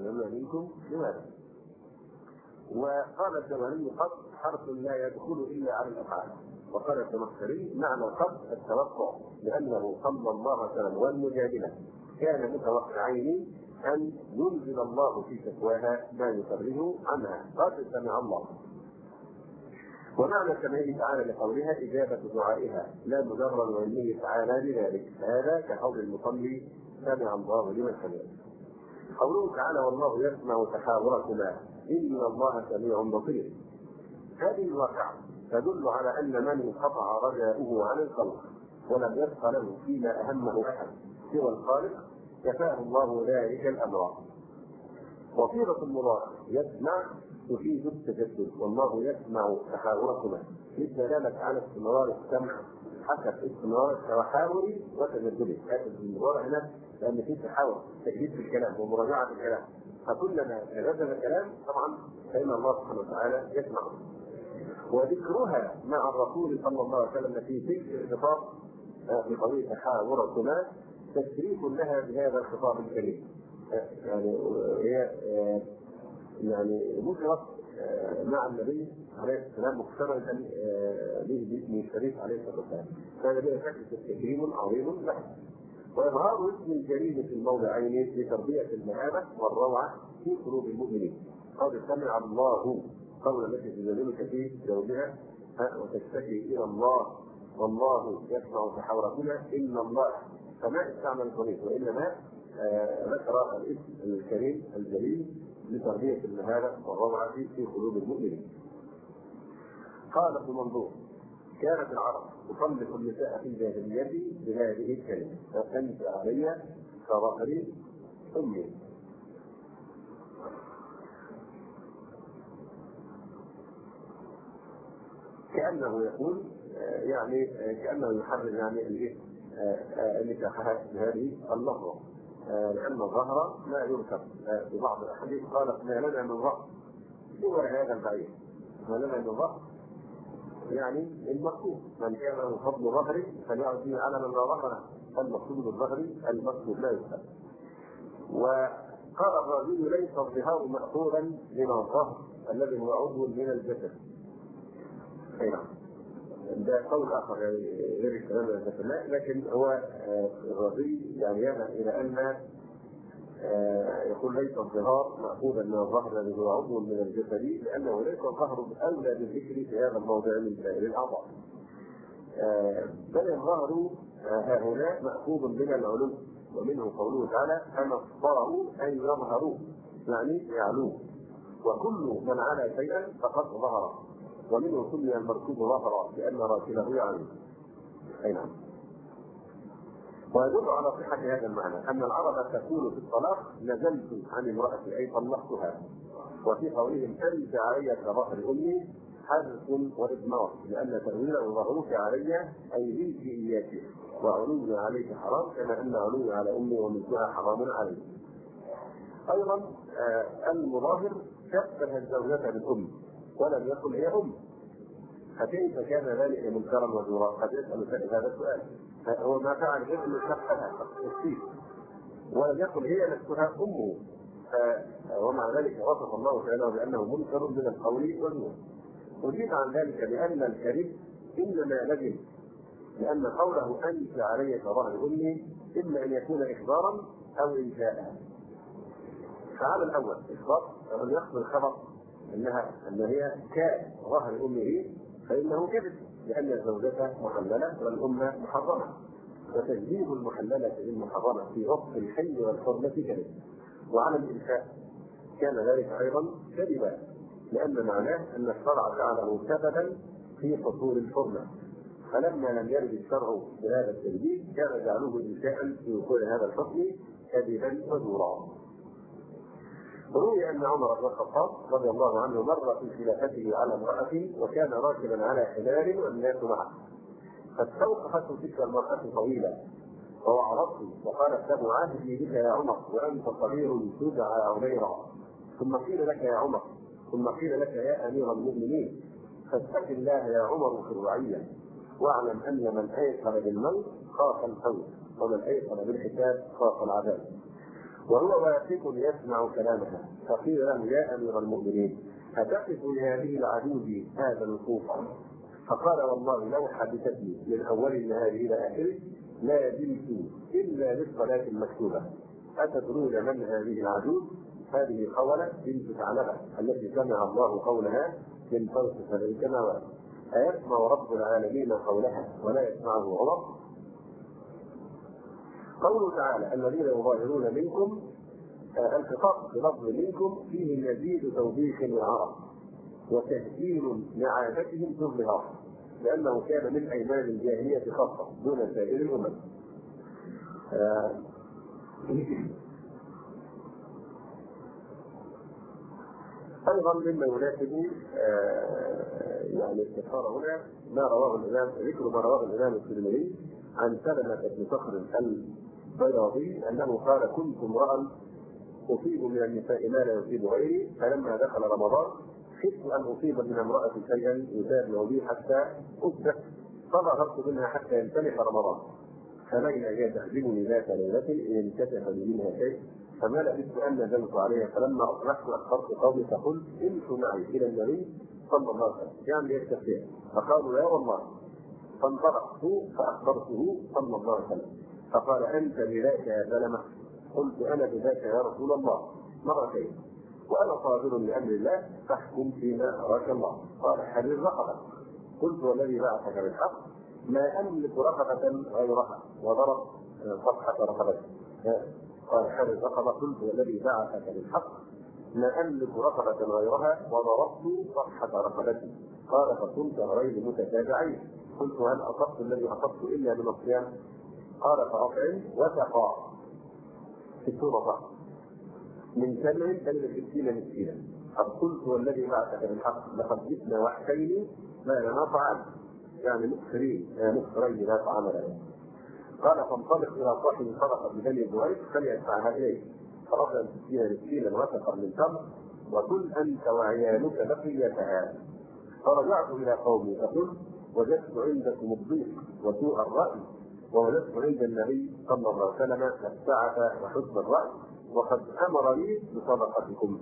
يتكلمون منكم لماذا؟ وقال الجمالي قد حرف لا يدخل الا على الافعال. وقال الزمخشري معنى قد التوقع، لانه صلى الله عليه وسلم والمجادله كان متوقعين ان ينزل الله في شكواها ما يفرج عنها. قد سمع الله. ومعنى سمعه تعالى لقولها اجابه دعائها لا مجرد علمه تعالى لذلك، هذا كقول المصلي سمع الله لمن سمعه. قوله تعالى والله يسمع تحاوركما ان الله سميع بصير، هذه الواقعه تدل على ان من انقطع رجاؤه عن الخلق ولم يبق له فيما اهمه احد سوى الخالق كفاه الله ذلك الامر. وصيغه المضارع يسمع تفيد التجدد، والله يسمع تحاوركما للدلاله على استمرار السمع حسب استمرار التحاور وتجدده. هذا المضارع هنا لان فيه تحاور تجديد في الكلام ومراجعه الكلام، فكلما نزل الكلام طبعا فان الله سبحانه وتعالى يسمع. وذكرها مع الرسول صلى الله عليه وسلم في تلك الخطاب بقضيه تحاوركما تشريف لها بهذا الخطاب الكريم. يعني هي يعني ذكرت مع النبي عليه السلام مقترنا به باسمه الشريف عليه الصلاه والسلام، كان بها شكل تكريم عظيم له. وإظهار اسم الكريم في الموضعين لتربية المهابة والروعة في قلوب المؤمنين. قد سمع الله قول التي تجادلك في زوجها وتشتكي إلى الله والله يسمع تحاوركما إن الله، فما استعمل الضمير وإنما ذكر الاسم الكريم الجليل لتربية المهابة والروعة في قلوب المؤمنين. قال ابن منظور كانت العرب تطلق النساء في الجاهلية بهذه الكلمة أنت علي كظهر أمي. كأنه يقول يعني كأنه يحرم يعني نكاحها بهذه اللفظة، لأن الظهر لا يركب. ببعض الأحاديث قالت ما لنا من ظهر هو هذا البعيد، ما لنا من ظهر يعني المقصود من كان له فضل ظهري فليعد فيه علما لا ظهر، المقصود بالظهر المقصود لا يفهم. وقال الرازي ليس الظهار مأخوذا من الظهر الذي هو عضو من الجسد. ده قول اخر يعني غير الكلام ده، لكن هو الرازي يعني يذهب الى ان يقول ليس الظهار مأخوذا من الظهر الذي هو عضو من الجسد، لانه ليس الظهر اولى بالذكر في هذا الموضع من سائر الاعضاء، بل الظهر هنا مأخوذ من العلو، ومنه قوله تعالى اما اصطاروا ان يظهروا يعني يعلوه، وكل من علا شيئا فقد ظهر، ومنه سمي المركوب ظهرا لان راكبه يعلو. اي نعم. ويدل على صحة هذا المعنى أن العرب تقول في الطلاق نزلت عن امرأتي أي طلقتها، وفي قولهم أنت علي كظهر أمي حذف وإضمار، لأن تأويله ظهرك علي أي بنت إياك، وعلوي عليك حرام كما أن علوي على أمي ومثلها حرام علي. أيضا المظاهر شبه الزوجة بالأم ولم يقل هي أم، فكيف كان ذلك منكرا وزورا؟ قد يسأل هذا السؤال. هو ما فعل غير انه شبهها التفصيل ولم يقل هي نفسها امه، ومع ذلك وصف الله تعالى بانه منكر من القول والنور. اجيب عن ذلك بان الكذب انما نجم، لان قوله انت علي كظهر امي اما ان يكون اخبارا او انشاء. فعلى الاول اخبار ان يقصد الخبر ان هي كظهر امه فانه كذب، لأن الزوجة محللة والأمة محرمة، وتجديد المحللة بالمحرمة في وقت الحل والحرمة كذب. وعلى الإنشاء كان ذلك أيضا كذبا، لأن معناه أن الشرع جعله سببا في حصول الحرمة، فلما لم يرد الشرع بهذا التجديد كان جعله إنشاء في وقوع هذا الحكم كذبا وزورا. روي ان عمر بن الخطاب رضي الله عنه مر في خلافته على امراه وكان راكبا على حمار والناس معه، فاستوقفته تلك المراه طويله ووعظته وقالت له عهدي بك يا عمر وانت صغير تدعى عميرا، ثم قيل لك يا عمر، ثم قيل لك يا امير المؤمنين، فاتق الله يا عمر في الرعيه، واعلم ان من ايقن بالموت خاف الفوت ومن ايقن بالحساب خاف العذاب. وهو واثق يسمع كلامها. فقيل له يا امير المؤمنين اتقف لهذه العجوز هذا الوقوف؟ فقال والله لو حدثتني من اول النهار الى اخره لا زلت الا للصلاه المكتوبه. اتدرون من هذه العجوز؟ هذه خولة بنت ثعلبة التي سمع الله قولها من فوق سبع سماوات. أيسمع رب العالمين قولها ولا يسمعه عمر؟ قوله تعالى الذين يظاهرون منكم، الخطاب بلفظ منكم فيه مزيد توبيخ للعرب وتهجير لعادتهم في الظهار، لأنه كان من أيمان الجاهلية خاصة دون سائر الأمم. أيضا مما يناسب يعني استفسار هنا ما رواه الإمام، ذكر ما رواه الإمام الترمذي عن سلمة بن صخر البياضي أنه قال كنت امرأ أصيب من النساء ما لا يصيب غيري، فلما دخل رمضان خفت أن أصيب من امرأة شيئا يتابع بي حتى أصبح، فظهرت منها حتى ينسلخ رمضان، فبين هي تخدمني ذات ليلة إن انكشف لي منها شيء، فما لبثت ان نزلت عليها، فلما اصبحت اخبرت قومي فقلت امشوا معي الى النبي صلى الله عليه وسلم يعني يستفتيه، فقالوا يا والله، فانطلقت فاخبرته صلى الله عليه وسلم، فقال انت بذاك يا سلمه؟ قلت انا بذاك يا رسول الله مرتين، وانا صابر لامر الله فاحكم فيما اراك الله. قال حرر رقبه. قلت والذي بعثك بالحق ما املك رقبه غيرها، وضرب صفحه رقبته. قال حرر رقبه. قلت والذي بعثك بالحق ما املك رقبه غيرها، وضربت صفحه رقبتي. قال فكنت غير متتابعين. قلت هل اصبت الذي اصبت الا من الصيام؟ قال فاطعم وسقى 60 صح من تمر بين 60 مسكينا. قد قلت والذي بعثك بالحق لقد جئنا وحشين ما لنا طعام، يعني مكثرين لا طعام لنا. قال فانطلق الى صاحب صدقه بني زهير فليدفعها اليه، فرفع 60 مسكينا وسقا من تمر وكل انت وعيالك بقيتها. فرجعت الى قومي فقلت وجدت عندكم الضيق وسوء الراي، ووجدت عند النبي صلى الله عليه وسلم السعه وحسن الراي، وقد امر لي بصدقتكم.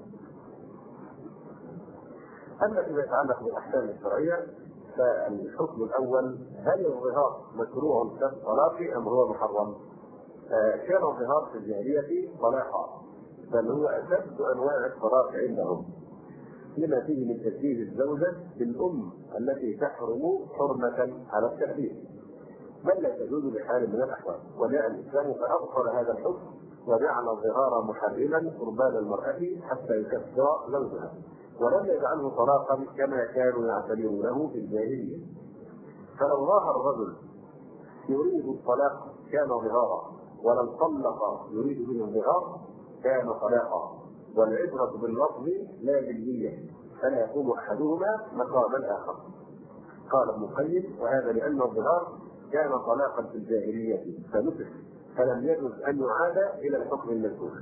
اما فيما يتعلق بالاحكام الشرعيه فالحكم الاول هل الظهار مشروع كالطلاق ام هو محرم؟ كان الظهار في الجاهليه طلاقا، بل هو اشد انواع الطلاق عندهم، لما فيه من تشبيه الزوجه بالام التي تحرم حرمه على التحديد، بل لا تجوز بحال من الاحوال. وجاء الاسلام فابطل هذا الحكم وجعل الظهار محرما قربان المراه حتى يكفر زوجها، ولم يجعله طلاقا كما كانوا يعتبرونه في الجاهليه. فلو ظاهر الرجل يريد الطلاق كان ظهارا، ولو طلق يريد به الظهار كان طلاقا، والعبره باللفظ لا بالنيه، فلا يقوم احدهما مقام الاخر. قال ابن القيم وهذا لان الظهار كان طلاقا في الجاهليه فنسخ، فلم يجوز ان يعاد الى الحكم المنسوخ.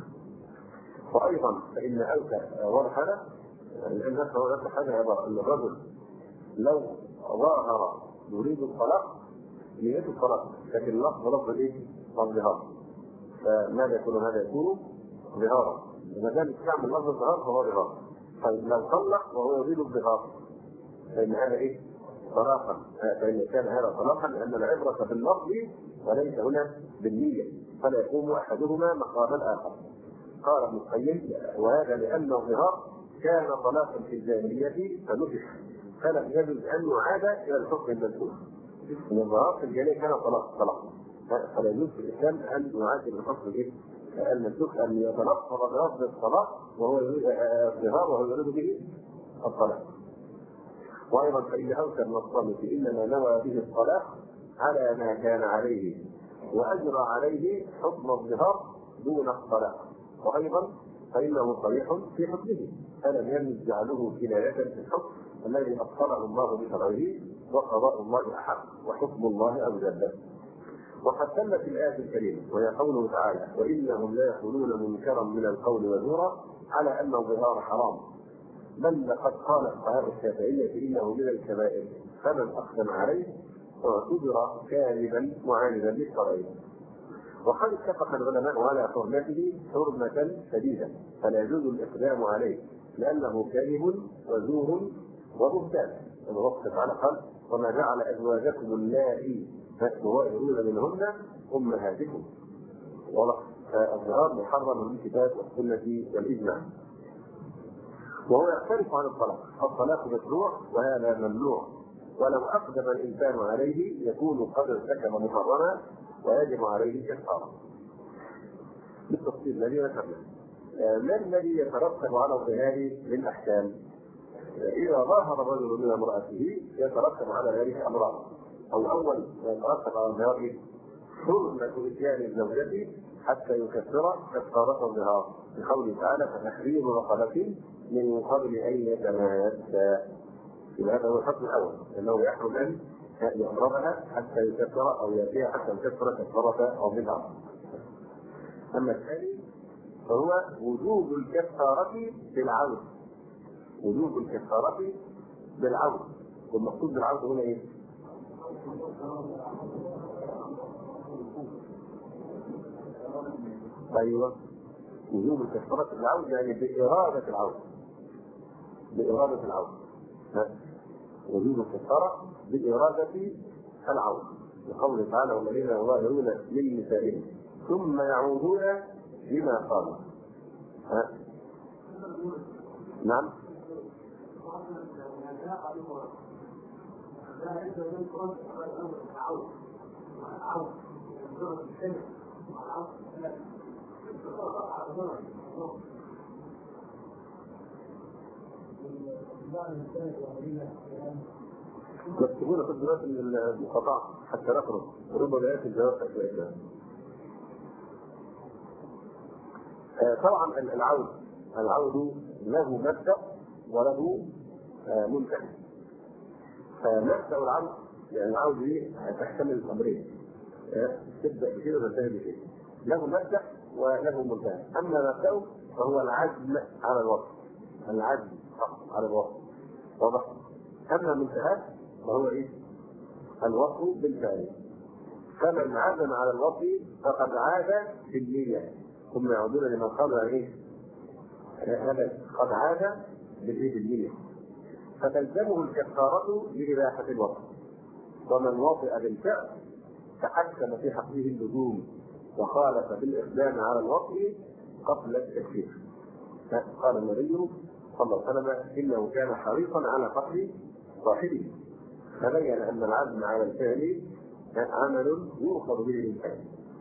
وايضا فان اوكى ورحله لان هذا حاجه عباره ان الرجل لو ظاهر يريد الطلاق نيته الطلاق، لكن لفظ ايه؟ الظهار، فماذا يكون هذا؟ يكون ظهارا، ما دام استعمل لفظ الظهار فهو ظهار. طيب لو طلق وهو يريد الظهار فان هذا ايه؟ طلاقا، فان كان هذا طلاقا لان العبره باللفظ وليس هنا بالنيه، فلا يقوم احدهما مقام الاخر. قال ابن القيم وهذا لان الظهار كان طلاقا في الجاهليه فنسخ، فلم يجوز ان يعاد الى الحكم المنسوخ. ان الظهار في الجاهليه كان طلاقا، فلا يجوز في الاسلام ان يعاد الى الحكم المنسوخ، ان يتلفظ بلفظ الطلاق وهو الظهار وهو يريد به الطلاق. وايضا فان اوكى النصراني انما نوى به الطلاق على ما كان عليه واجرى عليه حكم الظهار دون الطلاق، وايضا فانه صريح في حكمه، فلم يجوز جعله كنايه في الحكم الذي ابطله الله بشرعه، وقضاء الله احق وحكم الله اوجب. وقد تمت الايه الكريمه وهي قوله تعالى وانهم لا يقولون منكرا من القول وزورا على ان الظهار حرام، بل لقد قال الصحابه الشافعيه انه من الكبائر، فمن اقدم عليه واعتبر كاذبا معاندا للشرعيه. وقد اتفق العلماء على حرمته حرمة شديدة، فلا يجوز الإقدام عليه لأنه كذب وزور وبهتان. الوقت تعالى قال: وما جعل أزواجكم اللائي تظاهرون منهن أمهاتكم. فالظهار محرم بالكتاب والسنة والإجماع. وهو يختلف عن الطلاق، الطلاق مشروع وهذا ممنوع، ولو أقدم الإنسان عليه يكون قد ارتكب محرما ويجب عليه كفارة. بالتفصيل الذي ذكرنا. ما الذي يترتب على الظهار من أحكام؟ إذا ظاهر الرجل من امرأته يترتب على ذلك أمران. أول ما يترتب على الظهار حرمة إتيان الزوجة حتى يكفر كفارة الظهار، بقوله تعالى: فتحرير رقبة من قبل أن يتماسا. هذا هو الحكم الأول، أنه يحرم أن يضربها حتى يكفر أو يأتيها حتى يكفر كفارة الظهار. أما الثاني فهو وجوب الكفارة بالعود. وجوب الكفارة بالعود، والمقصود بالعود هنا إيه؟ أيوه، وجوب الكفارة بالعود يعني بإرادة العود. بإرادة العود. وجوب الكفارة بإرادة العود، بقوله تعالى: والذين يظاهرون من نسائهم ثم يعودون لما قالوا. نعم. مكتبون في الدراسة من المقاطعة حتى نخرج ربما يأتي الجواب في الإسلام. طبعا العود له مبدأ وله منتهى. فمبدأ العود يعني العود دي تحتمل الأمرين، تبدأ بشيء وتنتهي بشيء. له مبدأ وله منتهى. أما مبدأه فهو العزم على الوصف، العزم على الوصف، واضح؟ أما منتهى فهو إيه؟ الوصف بالفعل. فمن عزم على الوصف فقد عاد بالنية، ثم يعودون لما قالوا إيه؟ هذا قد عاد بالنية، فتلزمه الكفارة لإباحة الوصف. ومن وطئ بالفعل تحكم في حقه اللزوم وخالف بالإقدام على الوصف قبل التكفير. قال النبي صلى الله عليه وسلم: إنه كان حريصا على قتل صاحبه. فبين أن العزم على الفعل عمل يؤخذ به الإنسان.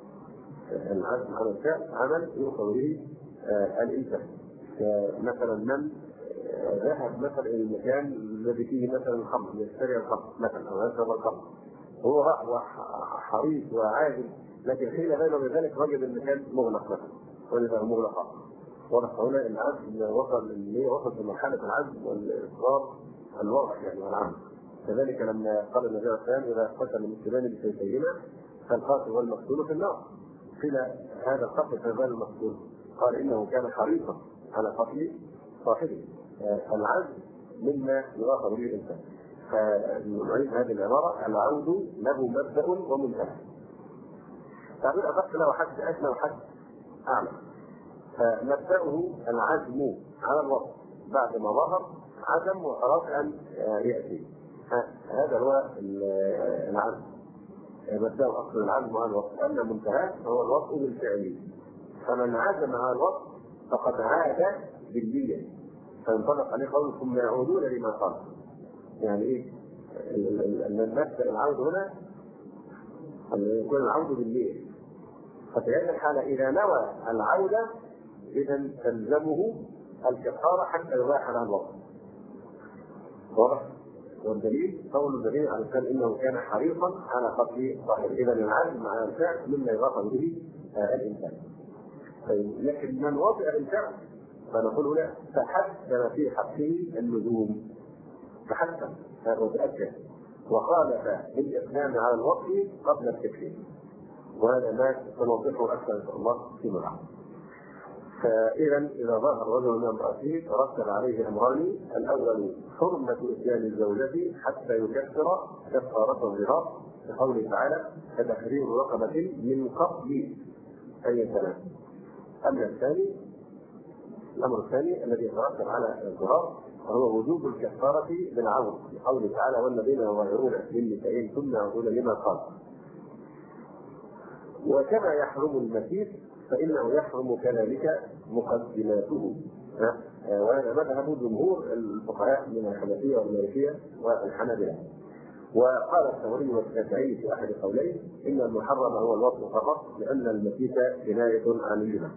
العزم على الفعل عمل يؤخذ به الإنسان. مثلا من ذهب مثلا إلى المكان الذي فيه مثلا الخمر، يشتري الخمر مثلا أو يشرب الخمر، هو حريص وعاجل، لكن حين بينه وبين ذلك وجد المكان مغلق مثلا، ولذا مغلقا. واضح هنا العزم وصل لمرحلة العزم والإصرار الواضح يعني والعمل. كذلك لما قال النبي صلى الله عليه وسلم: إذا قتل المسلمان بسيفيهما فالقاتل والمقتول في النار. قيل: هذا القتل فما المقتول؟ قال: إنه كان حريصا على قتل صاحبه. العزم مما يؤخذ به الإنسان. فنعيد هذه العبارة: العود له مبدأ ومنتهى. تعبير أدق له حد أدنى وحد أعلى. فمبدأه العزم على الوصف، بعد ما ظهر عزم وخلاص أن يأتي. هذا هو العزم. مبدأه أصل العزم على الوصف. أما منتهى فهو الوصف بالفعل. فمن عزم على الوصف فقد عاد بالنية، فينطبق عليه قول: ثم يعودون لما قال. يعني ايه؟ المبدأ العود هنا ان يكون العود بالنية. ففي هذه الحالة إذا نوى العود إذا تلزمه الكفارة حتى يباح له الوصف. واضح؟ والدليل قول النبي عليه الصلاة والسلام: إنه كان حريصا على قتل صاحبه. إذا العزم على الفعل مما يغفر به الإنسان. لكن من وطئ الفعل فنقول له: تحكم في حقه اللزوم، تحكم وتأكد وخالف بالإقدام على الوصف قبل التكفير. وهذا ما سنوضحه أكثر إن شاء الله فيما بعد. فإذا إذا ظهر رجل من امرأته ترتب عليه أمران: الأول حرمة إتيان الزوجة حتى يكفر كفارة الظهار، بقوله تعالى: فتحرير رقبة من قبل أي كلام. أما الأمر الثاني الذي يترتب على الظهار وهو وجوب الكفارة بالعون، لقوله تعالى: والذين يظاهرون من نسائهم ثم يعودون لما قال. وكما يحرم المسيس فإنه يحرم كذلك مقدماته، وهذا مذهب جمهور الفقهاء من الحنفية والمالكية والحنابلة. وقال الثوري والشافعي في أحد القولين إن المحرم هو الوصف فقط، لأن المسيس كناية عن الجماع.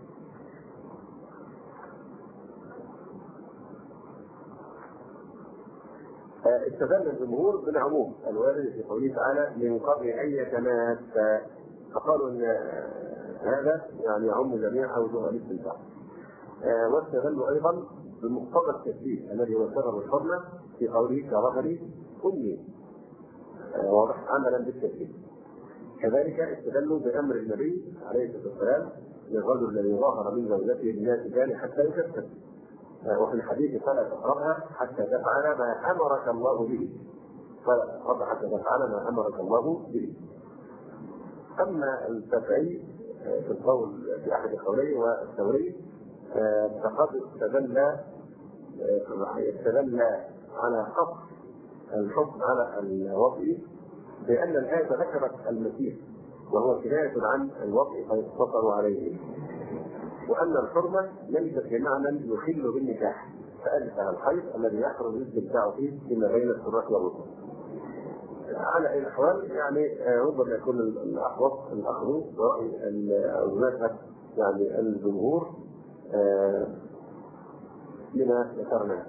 استدل الجمهور بالعموم الوارد في قوله تعالى: من قبل أن يتماس، فقالوا ان هذا يعني يعم جميع اوجه الاستمتاع. واستدلوا ايضا بمقتضى التشبيه الذي هو سبب الحرمه في قوله: كظهر امي، واضح، عملا بالتشبيه. كذلك استدلوا بامر النبي عليه الصلاه والسلام للرجل الذي ظاهر من زوجته بناس ذلك حتى يكفر، وفي الحديث: فلا تقربها حتى تفعل ما امرك الله به، فلا تقرب حتى تفعل ما امرك الله به. اما الشافعي في القول في احد القولين والثوري فقد استدل على قصر الحكم على الوطء بان الايه ذكرت المسيح وهو كنايه عن الوطء فيقتصر عليه، وان الحرمه ليست بمعنى يخل بالنكاح، فالفها الحيض الذي يحرم الاستمتاع فيه فيما بين السراء والوطء. على اي الاحوال يعني ربما يكون الاحوط الاخذ براي او مذهب يعني الجمهور لما ذكرنا.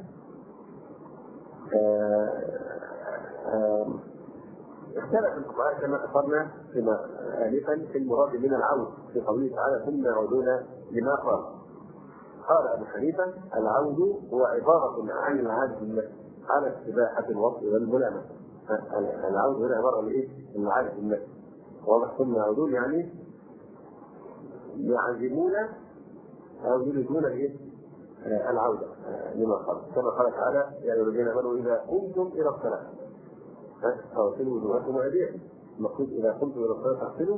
اختلف الفقهاء كما اثرنا فيما انفا في المراد من العود في قوله تعالى: ثم يعودون لما قال. قال ابو حنيفه: العود هو عباره عن العزم على استباحه الوطء والملامسه. العود هنا عباره عن ايه؟ العزم النفسي، واضح. ثم يعودون يعني يعزمون او يريدون ايه؟ العوده لما قال، كما قال تعالى: يا ايها الذين امنوا اذا قمتم الى الصلاه فاغسلوا وجوهكم وايديكم. المقصود اذا قمتم الى الصلاه فاغسلوا،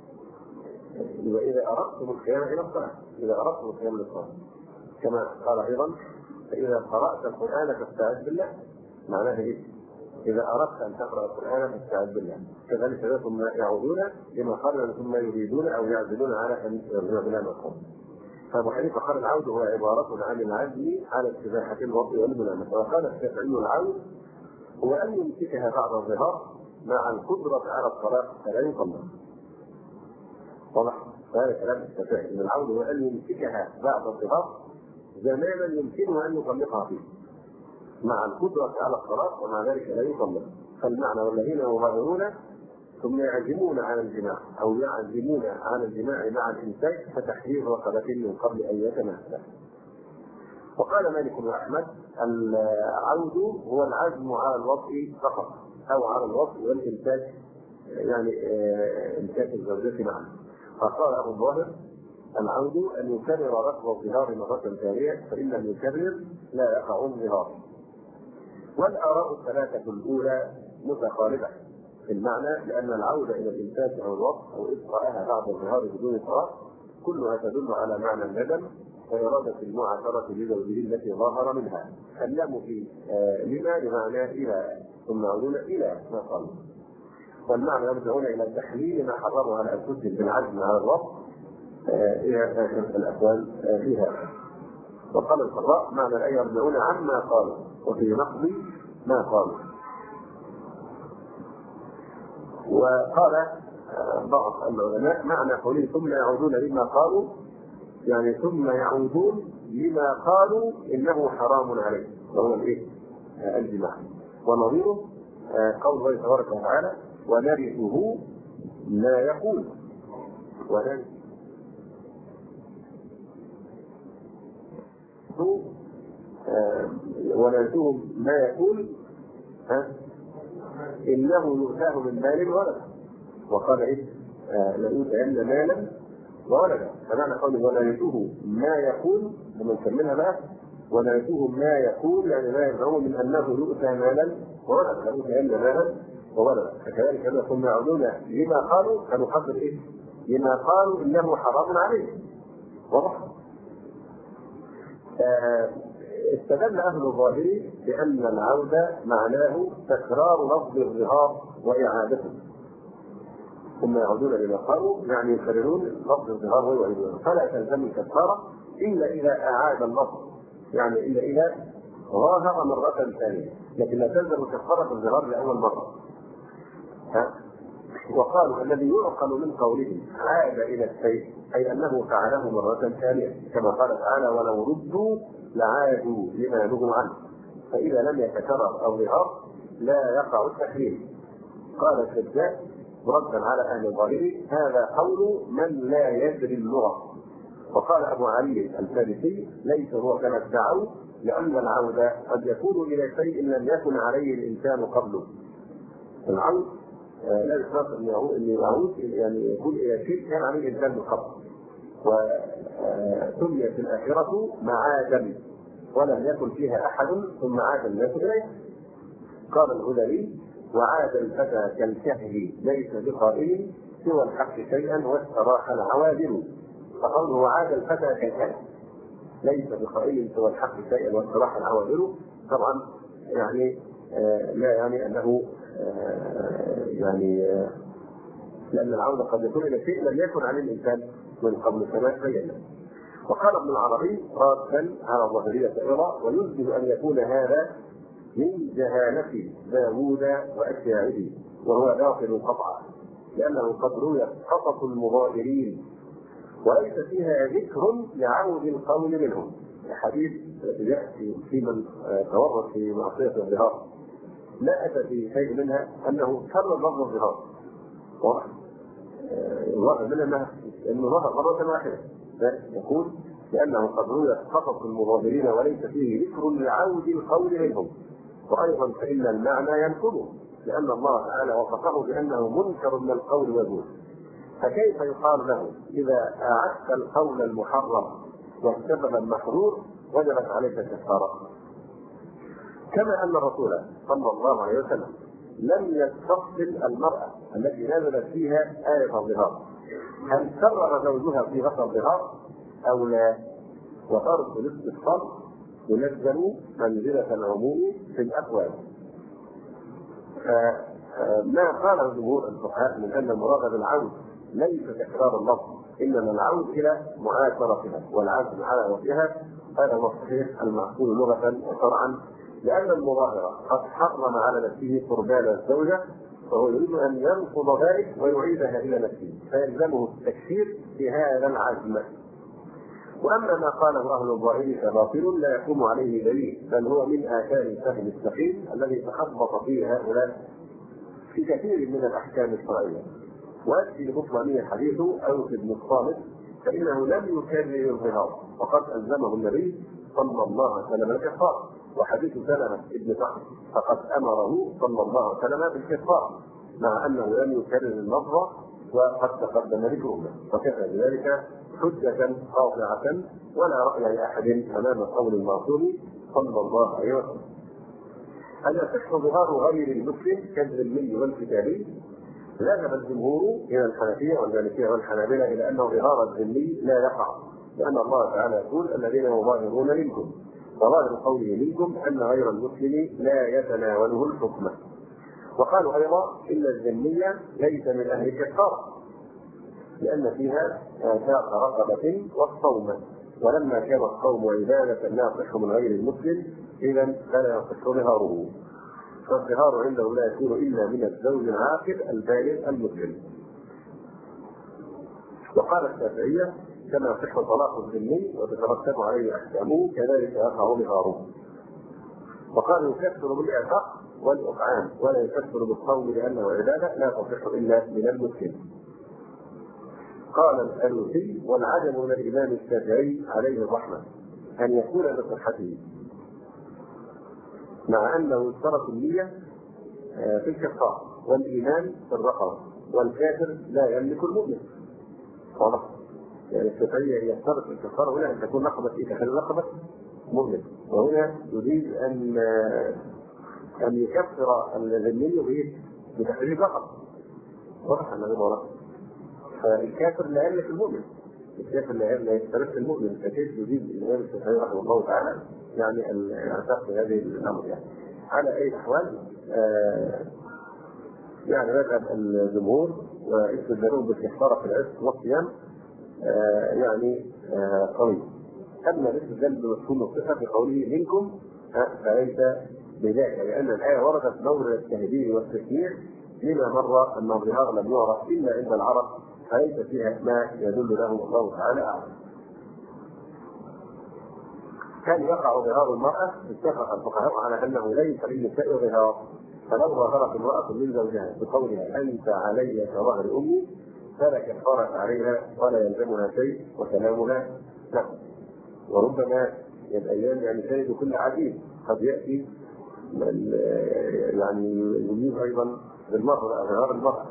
واذا اردتم القيام الى الصلاه، اذا اردتم القيام الى الصلاه. كما قال ايضا: فاذا قرات القران فاستعذ بالله. معناه ايه؟ إذا أردت أن تقرأ القرآن فاستعذ بالله. كذلك ثم يعودون لما قال ثم يريدون أو يعزلون على أن يرجعوا إلى ما قال. فأبو حنيفة قال: العود هو عبارة عن العزم على استباحة الوطء والملامسة. وقال الشافعي: العود هو أن يمسكها بعد الظهار مع القدرة على الصلاة فلا يطلق. واضح؟ هذا كلام الشافعي، أن العود هو أن يمسكها بعد الظهار زمانا يمكنه أن يطلقها فيه مع القدرة على الصلاة، ومع ذلك لا يطلق. فالمعنى: والذين يظاهرون ثم يعزمون على الجماع أو يعزمون على الجماع مع الإمساك فتحرير رقبة من قبل أن يتماسى. وقال مالك وأحمد: العود هو العزم على الوطء فقط، أو على الوطء والإمساك، يعني إمساك الزوجة معا. فقال أبو الظاهر: العود أن يكرر ركب الظهار مرة ثانية، فإن لم يكرر لا يقع الظهار. والآراء الثلاثة الأولى متقاربة في المعنى، لأن العودة إلى الإمساك أو الوقت أو إبقائها بعد الظهار بدون صلاة كلها تدل على معنى الندم وإرادة المعاشرة لزوجه التي ظاهر منها. اللام في لما بمعنى إلى، ثم يعودون إلى ما قال. والمعنى يرجعون إلى تحليل ما حرمه على أنفسهم بالعزم على الوقت إلى آخر الأقوال فيها. وقال القضاء: معنى الآية يرجعون عما قالوا وفي نقض ما قالوا. وقال بعض العلماء: معنى قوله ثم يعودون لما قالوا يعني ثم يعودون لما قالوا إنه حرام عليه، وهو الايه؟ الجماع. ونظيره قول الله تبارك وتعالى: ونرثه ما يقول. ونرثه ما يقول إنه يؤتاه من مال ولد. وقال إيه؟ لأوتين مالا وولدا. فمعنى قوله ونرثه ما يقول لما نكملها بقى: ونرثه ما يقول يعني ما يدعو من أنه يؤتى مالا وولدا، لأوتين مالا وولدا. فكذلك ثم يعودون لما قالوا فنقدر إيه؟ لما قالوا إنه حرام عليه. واضح؟ استدل أهل الظاهر بأن العودة معناه تكرار لفظ الظهار وإعادته، ثم يعودون لما قالوا يعني يكررون لفظ الظهار ويعيدونه، فلا تلزم الكفارة إلا إذا أعاد اللفظ، يعني إلا إذا ظاهر مرة ثانية، لكن لا تلزم كفارة الظهار لأول مرة. وقالوا الذي يعقل من قوله عاد إلى الشيء أي أنه فعله مرة ثانية، كما قال تعالى ولو ردوا لعادوا لما نهوا عنه، فإذا لم يتكرر أو ظهار لا يقع التحريم. قال الشجاع ردا على أهل الظاهر هذا قول من لا يدري اللغة. وقال أبو علي الفارسي ليس هو كما ادعوا، لأن العودة قد يكون إلى شيء لم يكن عليه الإنسان قبله. العود لا يشرط أن يعود يعني يكون إلى شيء كان عليه الإنسان من قبل. وسميت الآخرة معادا ولم يكن فيها أحد ثم عاد الناس إليه. قال الهذلي وعاد الفتى كالكهل ليس بقائل سوى الحق شيئا واستراح العوادل. فقوله عاد الفتى كالكهل ليس بقائل سوى الحق شيئا واستراح العوادل طبعا يعني لا يعني أنه يعني لأن العودة قد يكون إلى شيء لم يكن عليه الإنسان من قبل كما بينا. وقال ابن العربي رادا على الظاهرية أيضا ويشبه أن يكون هذا من جهالة داوود وأشياعه وهو باطل قطعا، لأنه قد روي قصص المظاهرين وليس فيها ذكر لعود القول منهم. الحديث يأتي في من تورط في معصية الظهار لا أتى في شيء منها أنه كرر لفظ الظهار، واضح؟ الواقع منها أنه ظهر مرة واحدة، يقول لأنه قد روي قصص المظاهرين وليس فيه ذكر لعود القول منهم. وأيضا فإن المعنى ينقضه، لأن الله تعالى وصفه بأنه منكر من القول والزور، فكيف يقال له إذا أعدت القول المحرم والسبب المحظور وجبت عليك كفارة؟ كما أن الرسول صلى الله عليه وسلم لم يستفصل المرأة التي نزلت فيها آية الظهار هل كرر زوجها في غسل الظهار أو لا، وترك الاستفصال ينزل منزلة العموم في الأقوال. ما قاله جمهور الفقهاء من أن المراد بالعود ليس تكرار اللفظ إنما العود إلى معاشرتها والعزم على وجهها، هذا هو الصحيح المعقول لغة وشرعا، لأن المظاهرة قد حرم على نفسه قربان الزوجة فهو يريد أن ينقض ذلك ويعيدها إلى نفسه فيلزمه التكفير بهذا العزم. وأما ما قاله أهل الظاهر فباطل لا يقوم عليه دليل، بل هو من آثار الفهم السقيم الذي تخبط فيه هؤلاء في كثير من الأحكام الشرعية. ويكفي لبطلانية حديثه أوس بن الصامت فإنه لم يكرر الظهار وقد ألزمه النبي صلى الله عليه وسلم الكفارة، وحديث سلمة بن سعد فقد أمره صلى الله عليه وسلم بالكفارة مع أنه لم يكرر اللفظ وقد تقدم ذكره، فكفى بذلك حجة قاطعة ولا رأي لأحد أمام قول المعصوم صلى الله عليه وسلم. أن يصح ظهار غير المسلم كالذمي والكتابي. ذهب الجمهور إلى الحنفية والمالكية والحنابلة إلى أن ظهار الذمي لا يقع، لأن الله تعالى يقول الذين يظاهرون منكم، وظاهر قوله منكم أن غير المسلم لا يتناوله الحكم. وقالوا أيضا إن الذمية ليس من أهل الكفارة لأن فيها آثار رقبة والصوم، ولما كان الصوم عبادة لا يصح من غير المسلم إذا فلا يصح ظهاره، فالظهار عنده لا يكون إلا من الزوج العاقل البالغ المسلم. وقال الشافعية كما يصح طلاق الذمي وتترتب عليه أحكامه كذلك يقع ظهاره. وقال يكفر بالإعتاق والإطعام ولا يكفر بالصوم لأنه عبادة لا تصح إلا من المسلم. قال الألوسي والعجب من الإمام الشافعي عليه الرحمة أن يكون بصحته مع أنه اشترط النية في الكفارة والإيمان في الرقبة والكافر لا يملك المؤمن. واضح؟ يعني الشافعية يشترط الكفارة هنا أن تكون رقبة تخلي رقبة مؤمن، وهنا يريد أن يكفر الذمي بتحرير رقبة. واضح أن هذا واضح؟ فالكافر لا يملك المؤمن، الكافر لا يسترد المؤمن، فكيف يجيب الامام الشافعي رحمه الله تعالى يعني الاعتقاد في هذه الامر يعني. على اي الاحوال يعني مذهب الجمهور واستدلالهم بالكفاره في العتق والصيام يعني قوي. اما الاستدلال بمفهوم الصفه في قوله منكم فليس بذلك، لان الايه وردت مورد التهديد والتشنيع لما مر ان الظهار لم يعرف الا عند العرب، فليس فيها ما يدل له الله تعالى اعلم. كان يقع ظهار المراه، اتفق الفقهاء على انه ليس للنساء ظهار، فلو ظهرت امراه من زوجها بقولها انت علي كظهر امي فلا كفاره عليها ولا يلزمها شيء وكلامها لا. وربما الايام يعني تجد كل عجيب، قد ياتي يعني يميز ايضا بالمرأة ظهار المرأة.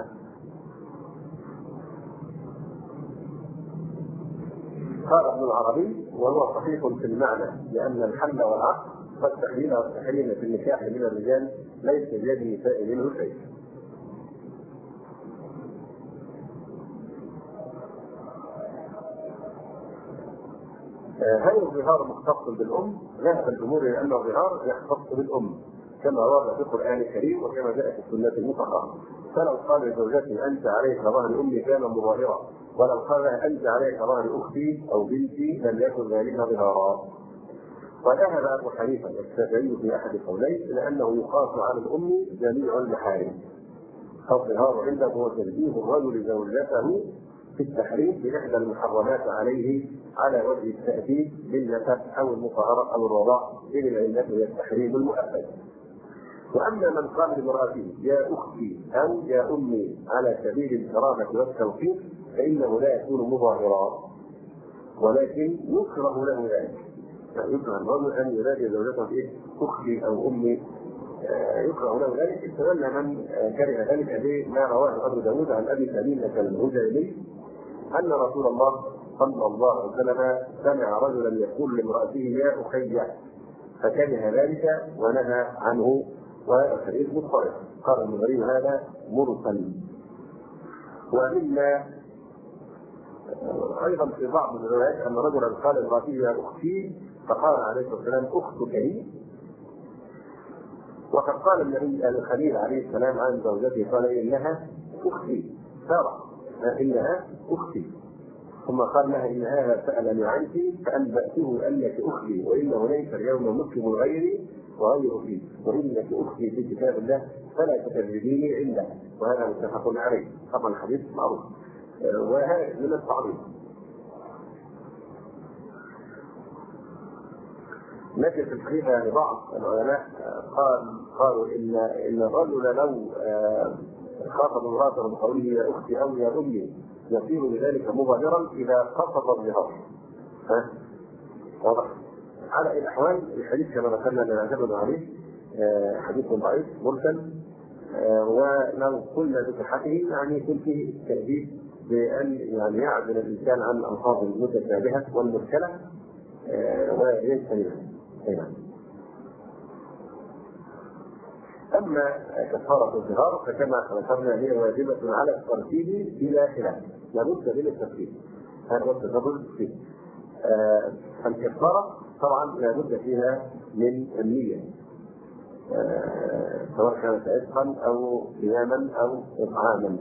قال ابن العربي وهو صحيح في المعنى، لان الحل والعقد والتحليل والتحريم في النكاح من الرجال ليس بيد النساء منه شيء. هل الظهار مختص بالأم؟ ذهب الجمهور إلى أن الظهار يختص بالأم كما ورد في القرآن الكريم وكما جاء في السنة المطهرة. فلو قال لزوجته أنت عليك ظهر أمي كان مظاهرا، ولو قال أنت عليك ظهر أختي أو بنتي لم يكن ذلك ظهارا. وذهب أبو حنيفة والشافعي في أحد القولين إلى أنه يقاس على الأم جميع المحارم، فالظهار عنده هو تنبيه الرجل زوجته في التحريم بإحدى المحرمات عليه على وجه التأديب بالنسب أو المطهرة أو الرضاع من العلة هي التحريم المؤبد. وأما من قال لامرأته يا أختي أو يا أمي على سبيل الكرامة والتوفيق فإنه لا يكون مظاهرا، ولكن يكره له ذلك، يكره الرجل أن ينادي زوجته بإيه أختي أو أمي، يكره له ذلك. استدل من كره ذلك بما رواه أبو داود عن أبي سليمة الهجيمي أن رسول الله صلى الله عليه وسلم سمع رجلا يقول لامرأته يا أخي، فكره ذلك ونهى عنه، والحديث مضطرب. قال المغري هذا مرسل. ومما أيضا في بعض الروايات أن رجلا قال لامرأته يا أختي فقال عليه الصلاة والسلام أختك لي. وقد قال النبي الخليل عليه السلام عن زوجته قال إنها أختي سارة، إنها أختي، ثم قال لها إن هذا سألني عنك فأنبأته أنك أختي وإنه ليس اليوم مسلم غيري وغير فيه وإنك أختي في كتاب الله فلا تكذبيني عنده. وهذا متفق عليه، طبعا الحديث معروف وهذا من التعظيم. لكن في الحديث يعني بعض العلماء قالوا إن الرجل لو خاطب امرأته بقوله يا أختي أو يا أمي يصير بذلك مظاهرا إذا قصد الظهار. واضح؟ على الأحوال الحديث كما ذكرنا أن نعتمد عليه حديث ضعيف مرسل، ولو قلنا بصحته يعني يكون فيه تأديب بأن يعني يعزل الإنسان عن الألفاظ المتشابهة والمشكلة ويجتنبها. أما كفارة الظهار فكما ذكرنا هي واجبة على الترتيب بلا خلاف، لابد من الترتيب، هذا هو التفضل فيه. الكفارة طبعا لابد فيها من النية، سواء كانت عتقا أو صياما أو إطعاما.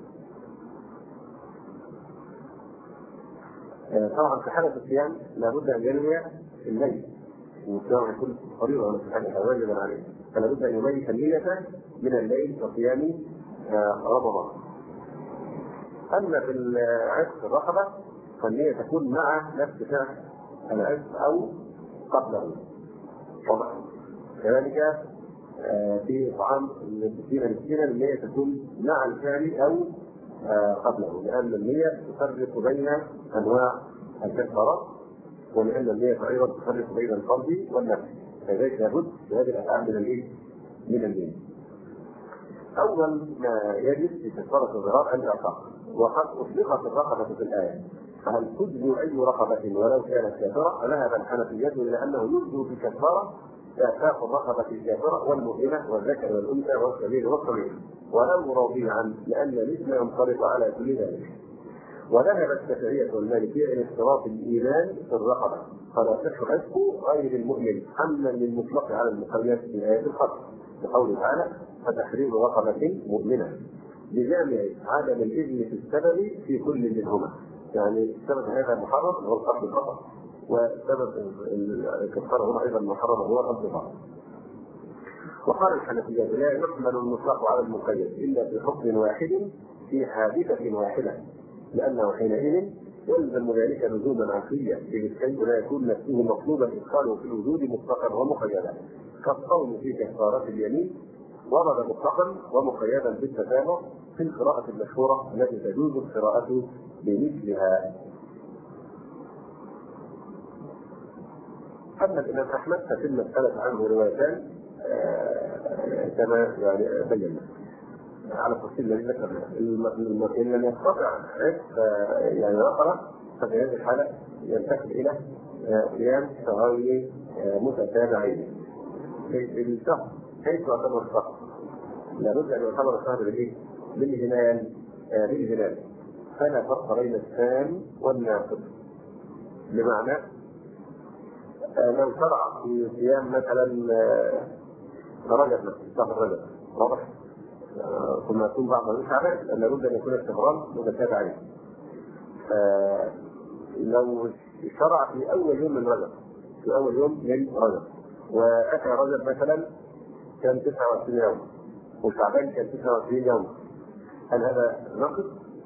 طبعا في حالة الصيام لابد أن ينوي الليل، والصيام يكون فريضة ولا في حاجة واجبا عليه، فلا بد ان يميز النية من الليل وصيام رمضان. اما في العتق الرقبة فالنية تكون مع نفس فعل العتق او قبله. طبعا كذلك في طعام المسكين النية تكون مع الفعل او قبله، لان النية تفرق بين انواع الكفارات، ولان النية ايضا تفرق بين القلب والنفس، فلذلك لابد لهذه الافعال من النية. اول ما يجب في كفارة الظهار الاعتاق، وقد اطلقت الرقبة في الايه، فهل تجزي اي رقبة ولو كانت كافرة؟ ذهب الحنفية الى انه يجزي في كفارة اعتاق الرقبه الكافره والمؤمنه والذكر والانثى والكبير والصغير ولو راضيا لان الاسم ينطبق على كل ذلك. وذهب الشافعيه والمالكيه الى اشتراط الايمان في الرقبه فلا يصح عتق غير المؤمن حملا للمطلق على المقيد في ايه الخطر بقوله تعالى فتحرير رقبه مؤمنه بجامع عدم الاذن في السبب في كل منهما. يعني سبب هذا المحرم هو القتل الخطا وسبب الكفاره هنا ايضا محرم هو القتل الخطا. وقال الحنفيه لا يحمل المطلق على المقيد الا في حكم واحد في حادثه واحده لانه حينئذ يلزم ذلك لزوما عقليا اذ الشيء لا يكون نفسه مطلوبا ادخاله في الوجود مطلقا ومقيدا كالصوم في كفاره اليمين ورد مطلقا ومقيدا بالتتابع في القراءه المشهوره التي تجوز القراءه بمثلها. اما الامام احمد ففي المساله عنه روايتان كما يعني بينا على التفصيل الذي ذكرناه. ان لم يستطع يعني رقبه ففي هذه الحاله ينتقل الى صيام شهرين متتابعين في الشهر. كيف يعتبر الشهر؟ لابد ان يعتبر الشهر بالايه؟ بالهلال فلا فرق بين التام والناقص. بمعنى لو شرع في صيام مثلا رجب شهر رجب واضح ثم يكون بعض من شعبان لابد ان يكون الشهران متتابعين. لو شرع في اول يوم من رجب واتى رجب مثلا كان 29 يوم وشعبان كان 29 يوم هل هذا ناقص؟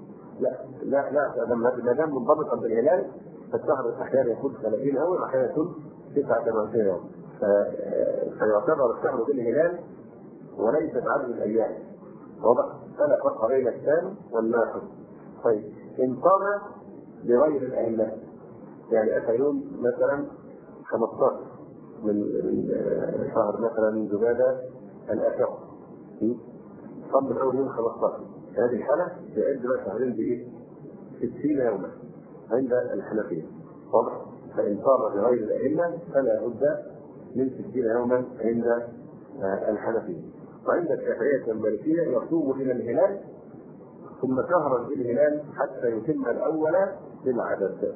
لا ما دام منضبطا بالهلال فالشهر احيانا يكون 30 يوم واحيانا يكون 29 يوم فيعتبر الشهر بالهلال وليس بعدد الايام واضح. فلا فرق بين التام والناقص. طيب ان صام بغير الأهلة يعني اتى يوم مثلا 15 من شهر مثلا جمادى الاخره صام من اول يوم 15 هذه الحاله يعد له شهرين بايه؟ 60 يوما عند الحنفيه واضح. فان صام بغير الأهلة فلا بد من 60 يوما عند الحنفيه. وعند الشافعيه والمالكيه يصوم الى الهلال ثم شهرا بالهلال حتى يتم الاول بالعدد.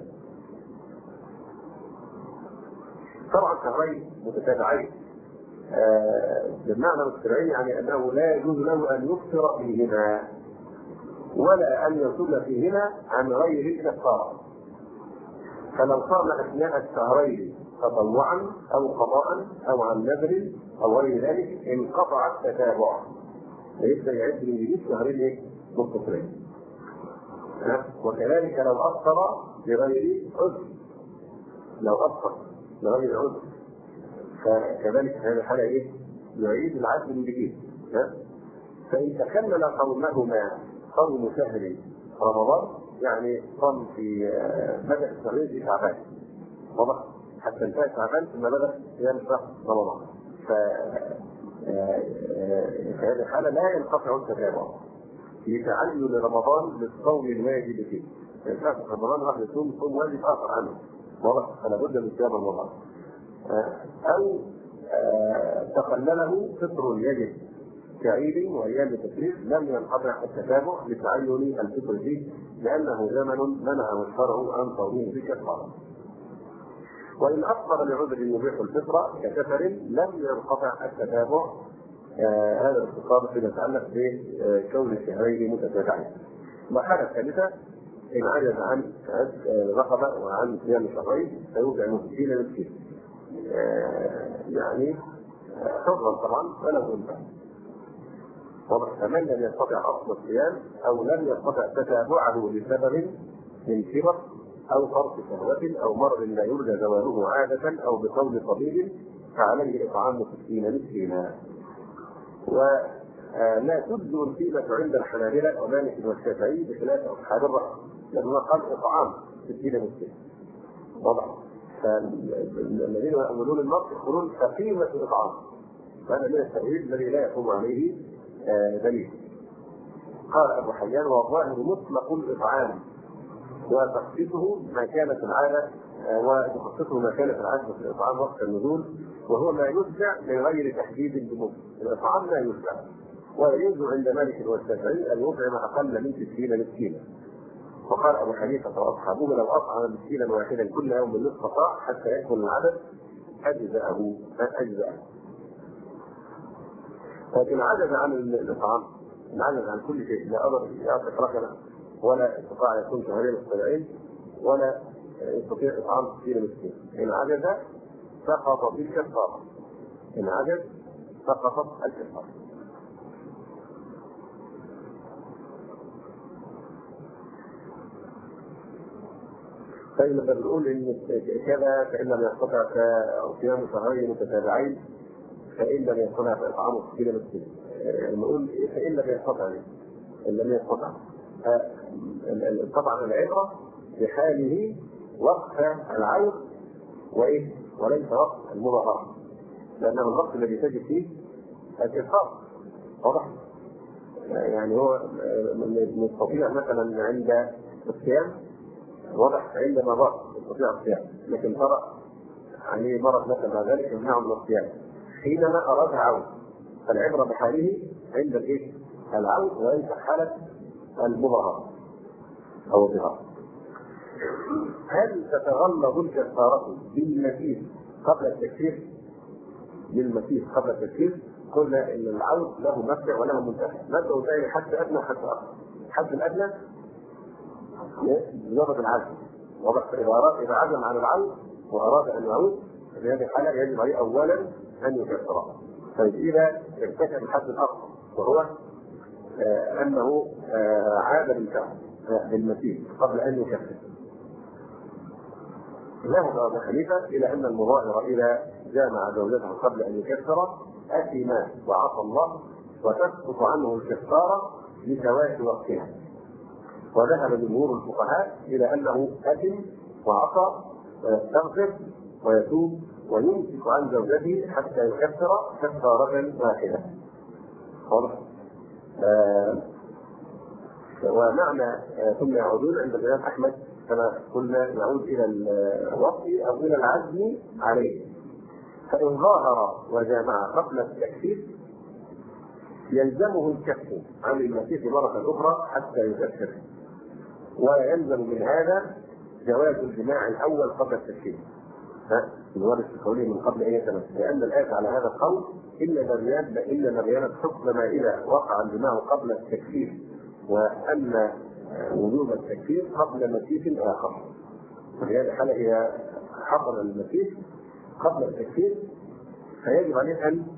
طبعا شهرين متتابعين بالمعنى الشرعي يعني انه لا يجوز له ان يفطر فيهما ولا ان يصوم فيهما عن غير الكفاره. فلو صام اثناء الشهرين تطوعا او قضاء او عن نذر او غير ذلك انقطع التتابع فيبدا يعد من جديد شهرين منفصلين. وكذلك لو افطر بغير عذر فكذلك في هذه الحاله يعيد العد من جديد. فان تكمل قومهما صوم شهر رمضان يعني صام في بدا الشهرين في شعبان واضح حتى انتهى شعبان ثم بدا صيام شهر رمضان في هذه الحاله لا ينقطع التتابع لتعين رمضان للصوم الواجب فيه. يعني رمضان راح يصوم صوم واجب اخر عنه واضح فلا بد من صيام رمضان او تقلله فطر يجب كعيد وايام التشريق لم ينقطع التتابع لتعين الفطر فيه لانه زمن منعه الشرع عن صومه بكفاره. وان افطر لعذر يبيح الفطر كسفر لم ينقطع التتابع. هذا الاختصار فيما يتعلق بكون الشهرين متتابعين. المرحله الثالثه ان عجز عن رقبه وعن صيام شهرين فيوضع مسكين مسكين يعني حرا طبعا وله انثى واضح. فمن لم يستطع اصل الصيام او لم يستطع تتابعه لسبب من كبر او فرط شهوه او مرض لا يرجى زواله عاده او بقول طبيب فعليه اطعام 60 مسكينا. ولا تبدو القيمه عند الحنابله ومالك والشافعي بخلاف اصحاب الرأي لانه قال اطعام 60 مسكين واضح. فالذين يؤولون النص يقولون فقيمه الاطعام وهذا من التأويل الذي لا يقوم عليه دليل. قال ابو حيان والظاهر مطلق الاطعام وتخصيصه ما كانت العاده وتخصصه مكانة العجز في الإطعام وقت النزول، وهو ما يشبع من غير تحديد بمدة. الإطعام لا يشبع، ويجوز عند مالك والشافعي أن يطعم أقل من 60 مسكينا. وقال أبو حنيفة وأصحابه لو أطعم مسكينا واحدا كل يوم من نصف صاع حتى يكمل العدد أجزأه. لكن عجز عن الإطعام، عجز عن كل شيء، لا قدر يعطي ركنة، ولا استطاع يكون شهرين مستدعين، ولا يستطيع إطعام 60 مسكين. إن عجز سقط بالكفارة. إن عجز سقطت الكفارة. فإن بنقول إن كذا فإن لم يستطع صيام شهرين متتابعين فإن لم يستطع فإطعام 60 مسكين. نقول فإن لم يستطع، إن لم يستطع. طبعا العبرة بحاله وقت العود وإيه؟ وليس وقت المظاهرة، لأنه الوقت الذي تجد فيه الكفارة. واضح؟ يعني هو نستطيع مثلا عند الصيام، واضح، عندما ضغط يستطيع الصيام، لكن طرأ عليه مرض مثلا ذلك يمنعه من الصيام حينما أراد عود. فالعبرة بحاله عند الإيه؟ العود وليس حالة المظاهرة أو الظهار. هل تتغلظ الكفارة بالمسيس قبل التكفير؟ بالمسيس قبل التكفير قلنا ان العود له مبدأ وله منتهى. مبدأ ثاني حد ادنى وحد اقصى. الحد الادنى بضرب العزم، واضح. اذا عزم عن العود واراد ان يعود في هذه الحاله يجب عليه اولا ان يكفر. طيب اذا ارتكب الحد الاقصى وهو انه عاد بالمسيس قبل ان يكفر، ذهب أبو حنيفة إلى أن المظاهر إذا جامع زوجته قبل أن يكفر أثم وعصى الله وتسقط عنه الكفارة لزواج وقتها. وذهب جمهور الفقهاء إلى أنه أثم وعصى ويستغفر ويتوب ويمسك عن زوجته حتى يكفر كفارة واحدة. واضح؟ ومعنى ثم يعودون عند الإمام أحمد كما قلنا يعود الى الوصي او الى العزم عليه. فان ظاهر وجامع قبل التكفير يلزمه الكف عن المسيح مره اخرى حتى يكفر، ويلزم من هذا جواز الجماع الاول قبل التكفير. الوارث في قوله من قبل ان يتمس، لان الايه على هذا القول الا مريانه حكم ما اذا وقع الجماع قبل التكفير، وان وجوب التكفير قبل مسيس اخر. في هذه الحاله اذا حصل المسيس قبل التكفير فيجب عليه ان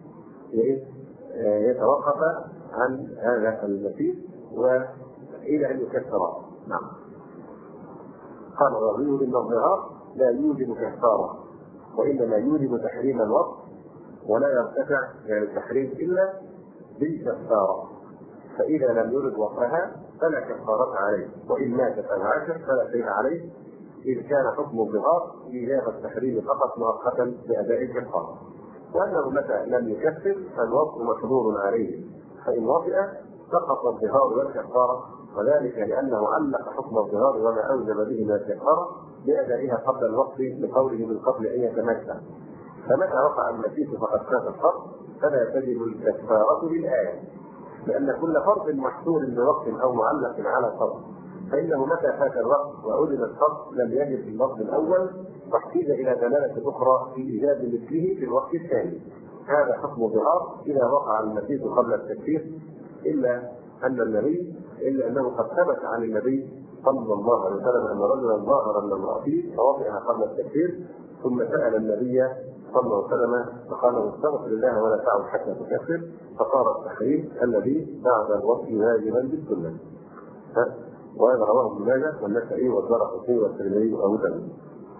يتوقف عن هذا المسيس والى ان يكفر. نعم. قال الرغي ان الظهار لا يوجب كفاره وانما يوجب تحريم الوقت، ولا يرتفع يعني التحريم الا بالكفاره. فإذا لم يرد وقعها فلا كفارة عليه، وإن مات فالعاشر فلا شيء عليه، إذ كان حكم الظهار إيجاب التحريم فقط مؤقتا بأداء الكفارة. وأنه متى لم يكفر فالوصف محظور عليه، فإن وطئ سقط الظهار والكفارة، وذلك لأنه علق حكم الظهار وما أوجب به من الكفارة بأدائها قبل الوقت لقوله من قبل أن يتمتع. فمتى وقع المسيس فقد فات الفرض فلا تجب الكفارة بالآية، لأن كل فرض محصور بوقت أو معلق على فرض، فإنه متى فات الوقت وأذن الفرض لم يجد في اللفظ الأول، واحتاج إلى دلالة أخرى في إيجاد مثله في الوقت الثاني. هذا حكم الظهار إذا وقع المسيس قبل التكفير، إلا أنه قد ثبت عن النبي صلى الله عليه وسلم أن رجلا ظاهر من امرأته فوطئها قبل التكفير، ثم سأل النبي صلى الله عليه وسلم فقال له استغفر الله ولا تعد حتى تكفر، فصار التحريم الذي بعد الوصي واجبا بالسنه. وهذا رواه ابن ماجه والنسائي والدارقطني والترمذي وابو داود.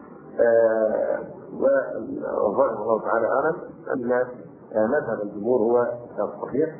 والظاهر الله تعالى اعلم ان مذهب الجمهور هو الصحيح،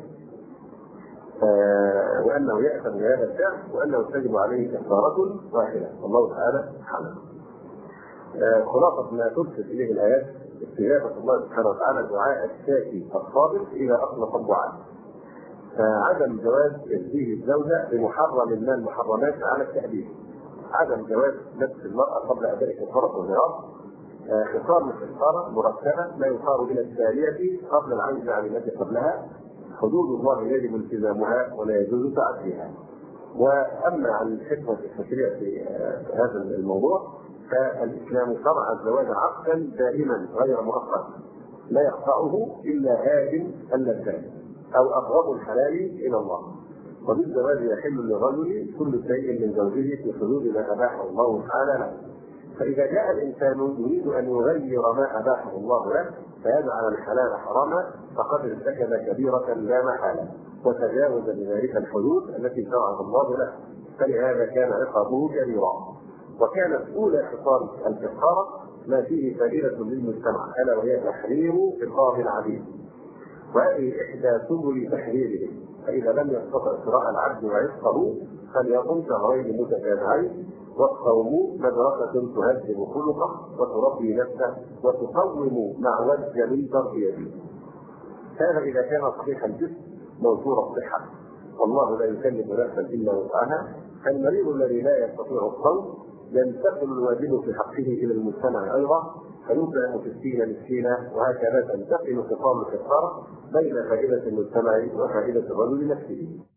وانه يأثم بهذا الفعل وانه تجب عليه كفاره واحده، والله تعالى اعلم. خلاصة ما ترشد اليه الايات استجابة الله سبحانه وتعالى دعاء الشاكي الصابر إذا أطلق الدعاء، فعدم جواز تشبيه الزوجة بمحرم من المحرمات على التأديب، عدم جواز لبس المرأة قبل أداء كفارة الظهار. خصال الكفارة مرتبة لا يصار إلى التالية قبل العجز عن التي قبلها. حدود الله يجب التزامها ولا يجوز تعديها. وأما عن الحكمة التشريع في هذا الموضوع، فالإسلام شرع الزواج عقدا دائما غير مؤقت لا يقطعه إلا هادم اللذات أو أقرب الحلال إلى الله. وبالزواج يحل للرجل كل شيء من زوجه في حدود ما أباحه الله تعالى له. فإذا جاء الإنسان يريد أن يغير ما أباحه الله له فيجعل الحلال حراما فقد ارتكب كبيرة لا محالة وتجاوز بذلك الحدود التي شرعها الله له، فلهذا كان عقابه كبيرا. وكانت أولى خصال الكفارة ما فيه فائدة للمجتمع ألا وهي تحرير إقام العبيد، وهذه إحدى سبل تحريره. فإذا لم يستطع شراء العبد وعتقه فليقم شهرين متتابعين، والصوم مدرسة تهذب خلقه وتربي نفسه وتقوم مع وجه من تربيته. هذا إذا كان صحيح الجسم موفور الصحة، والله لا يكلف نفسا إلا وسعها. فالمريض الذي لا يستطيع الصوم ينتقل الواجب في حقه إلى المجتمع أيضا فيطعم 60 مسكينا، وهكذا تنتقل خصال الكفارة بين فائدة المجتمع وفائدة الرجل نفسه.